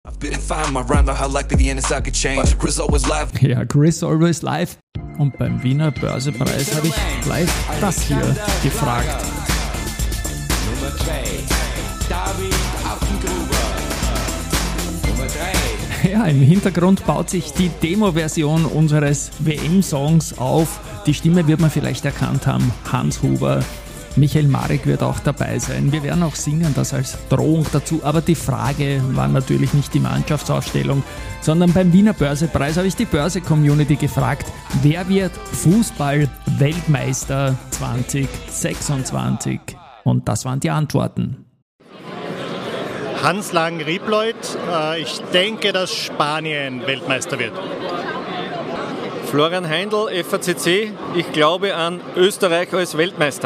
Ja, Chris Always Live. Und beim Wiener Börsepreis habe ich gleich das hier gefragt. Nummer 2, David Affengruber. Nummer 3. Ja, im Hintergrund baut sich die Demo-Version unseres WM-Songs auf. Die Stimme wird man vielleicht erkannt haben, Hans Huber. Michael Marek wird auch dabei sein. Wir werden auch singen, das als Drohung dazu. Aber die Frage war natürlich nicht die Mannschaftsaufstellung, sondern beim Wiener Börsepreis habe ich die Börse-Community gefragt, wer wird Fußball-Weltmeister 2026? Und das waren die Antworten. Hans Lang-Riebleut, ich denke, dass Spanien Weltmeister wird. Florian Heindl, FACC, ich glaube an Österreich als Weltmeister.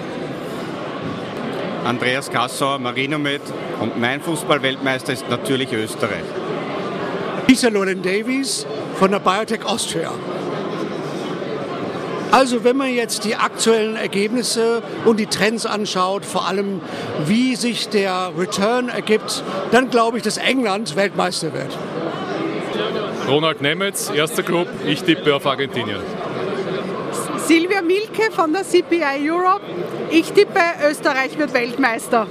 Andreas Kassauer, Marinomed, und mein Fußball-Weltmeister ist natürlich Österreich. Lisa Llewellyn-Davies von der Biotech Austria. Also wenn man jetzt die aktuellen Ergebnisse und die Trends anschaut, vor allem wie sich der Return ergibt, dann glaube ich, dass England Weltmeister wird. Ronald Nemetz, erster Club, ich tippe auf Argentinien. Silvia Mielke von der CPI Europe. Ich tippe, Österreich wird Weltmeister.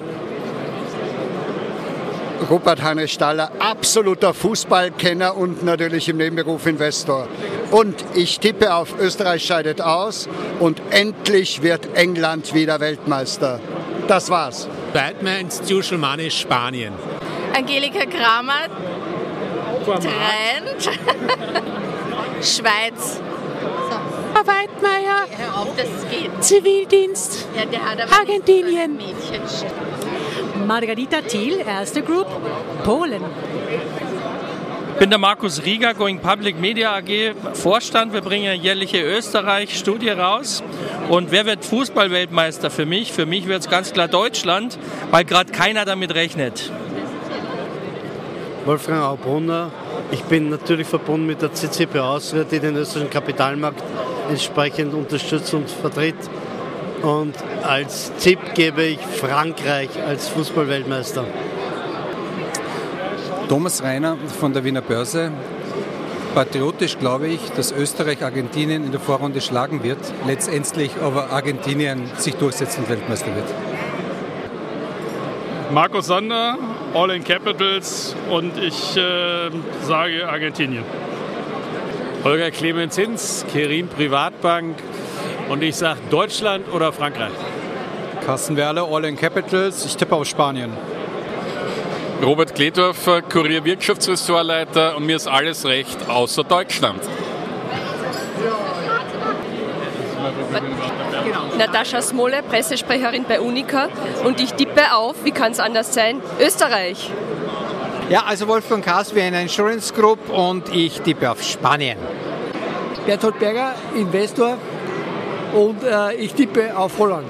Rupert Hannes Staller, absoluter Fußballkenner und natürlich im Nebenberuf Investor. Und ich tippe auf Österreich scheidet aus und endlich wird England wieder Weltmeister. Das war's. Batman Institutional Money Spanien. Angelika Kramer, Trend, Schweiz. Weidmeier, hör auf, das geht. Zivildienst, Ja, der hat aber Argentinien. Margarita Thiel, erste Group, Polen. Ich bin der Markus Rieger, Going Public Media AG, Vorstand. Wir bringen eine jährliche Österreich-Studie raus. Und wer wird Fußball-Weltmeister für mich? Für mich wird es ganz klar Deutschland, weil gerade keiner damit rechnet. Wolfgang Aubrunner. Ich bin natürlich verbunden mit der CCP Austria, die den österreichischen Kapitalmarkt entsprechend unterstützt und vertritt. Und als Tipp gebe ich Frankreich als Fußballweltmeister. Thomas Reiner von der Wiener Börse. Patriotisch glaube ich, dass Österreich Argentinien in der Vorrunde schlagen wird, letztendlich aber Argentinien sich durchsetzen und Weltmeister wird. Markus Sander, All in Capitals, und ich sage Argentinien. Holger Clemens Hinz, Kerim Privatbank, und ich sage Deutschland oder Frankreich. Carsten Werle, All in Capitals, ich tippe auf Spanien. Robert Kledorfer, Kurier Wirtschaftsressortleiter, und mir ist alles recht, außer Deutschland. Natascha Smole, Pressesprecherin bei Unica, und ich tippe auf, wie kann es anders sein, Österreich. Ja, also Wolfgang Kaas, Vienna Insurance Group, und ich tippe auf Spanien. Bertolt Berger, Investor, und ich tippe auf Holland.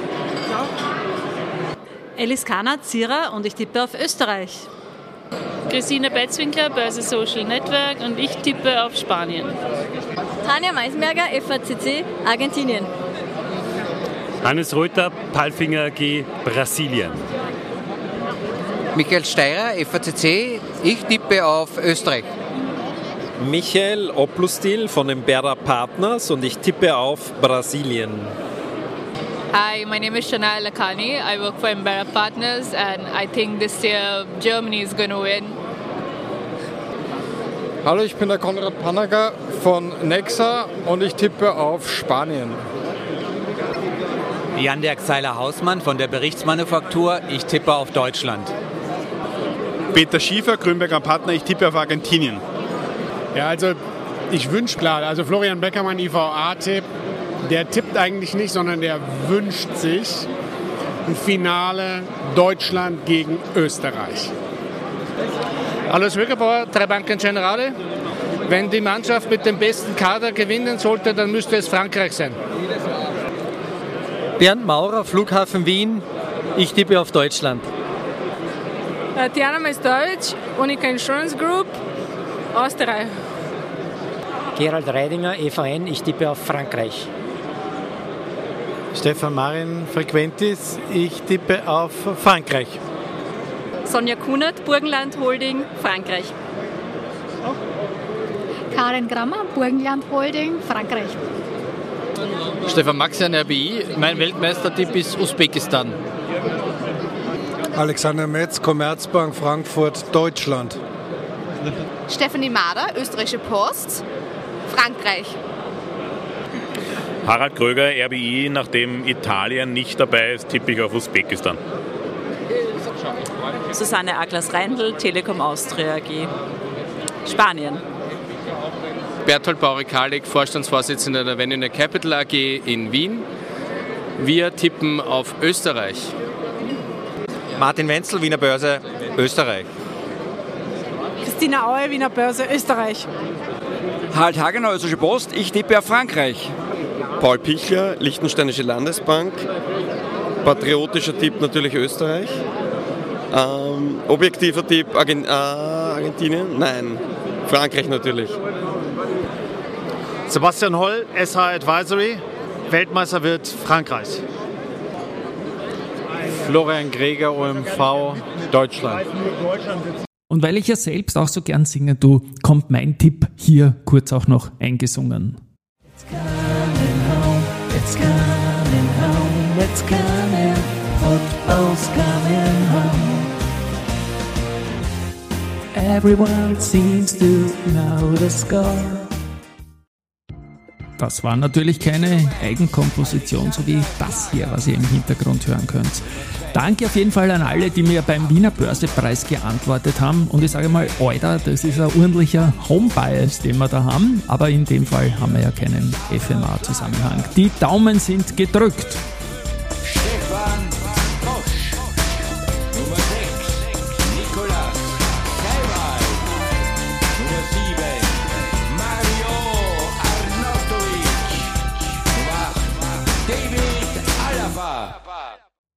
Alice Karnat, Zierer, und ich tippe auf Österreich. Christine Betzwinkler, Börse Social Network, und ich tippe auf Spanien. Tanja Meisberger, FACC, Argentinien. Hannes Reuter, Palfinger AG, Brasilien. Michael Steirer, FACC, ich tippe auf Österreich. Michael Oplustil von den Berra Partners, und ich tippe auf Brasilien. Hi, my name is Shania Lakhani. I work for Embera Partners, and I think this year Germany is going to win. Hallo, ich bin der Konrad Panager von Nexa, und ich tippe auf Spanien. Jan-Dirk Seiler-Hausmann von der Berichtsmanufaktur, ich tippe auf Deutschland. Peter Schiefer, Grünberger Partner, ich tippe auf Argentinien. Ja, also ich wünsche klar, also Florian Beckermann, IVA-Tipp, der tippt eigentlich nicht, sondern der wünscht sich ein Finale Deutschland gegen Österreich. Hallo Schwiegerbauer, drei Banken Generale. Wenn die Mannschaft mit dem besten Kader gewinnen sollte, dann müsste es Frankreich sein. Bernd Maurer, Flughafen Wien, ich tippe auf Deutschland. Diana Mestowitsch, Unica Insurance Group, Österreich. Gerald Reidinger, EVN, ich tippe auf Frankreich. Stefan Marin, Frequentis, ich tippe auf Frankreich. Sonja Kunert, Burgenland Holding, Frankreich. Karin Grammer, Burgenland Holding, Frankreich. Stefan Maxian, RBI. Mein Weltmeistertipp ist Usbekistan. Alexander Metz, Commerzbank Frankfurt, Deutschland. Stefanie Mader, Österreichische Post, Frankreich. Harald Kröger, RBI, nachdem Italien nicht dabei ist, tippe ich auf Usbekistan. Susanne Aglas-Reindl, Telekom Austria AG, Spanien. Berthold Baurikalik, Vorstandsvorsitzender der Venue Capital AG in Wien. Wir tippen auf Österreich. Martin Wenzel, Wiener Börse, Österreich. Christina Aue, Wiener Börse, Österreich. Harald Hagener, Österreichische Post, ich tippe auf Frankreich. Paul Pichler, Liechtensteinische Landesbank. Patriotischer Tipp natürlich Österreich. Objektiver Tipp Argentinien? Nein, Frankreich natürlich. Sebastian Holl, SH Advisory, Weltmeister wird Frankreich. Florian Greger, OMV, Deutschland. Und weil ich ja selbst auch so gern singe, kommt mein Tipp hier kurz auch noch eingesungen. It's coming home, it's coming home, it's coming, football's coming home. Everyone seems to know the score. Das war natürlich keine Eigenkomposition, so wie das hier, was ihr im Hintergrund hören könnt. Danke auf jeden Fall an alle, die mir beim Wiener Börsepreis geantwortet haben. Und ich sage mal, Alter, das ist ein ordentlicher Home-Bias, den wir da haben. Aber in dem Fall haben wir ja keinen FMA-Zusammenhang. Die Daumen sind gedrückt. Stefan Bosch, Nummer 6, Nikolas Kaiwald, Nummer 7, Mario Arnautovic, Nummer 8, David Alaba.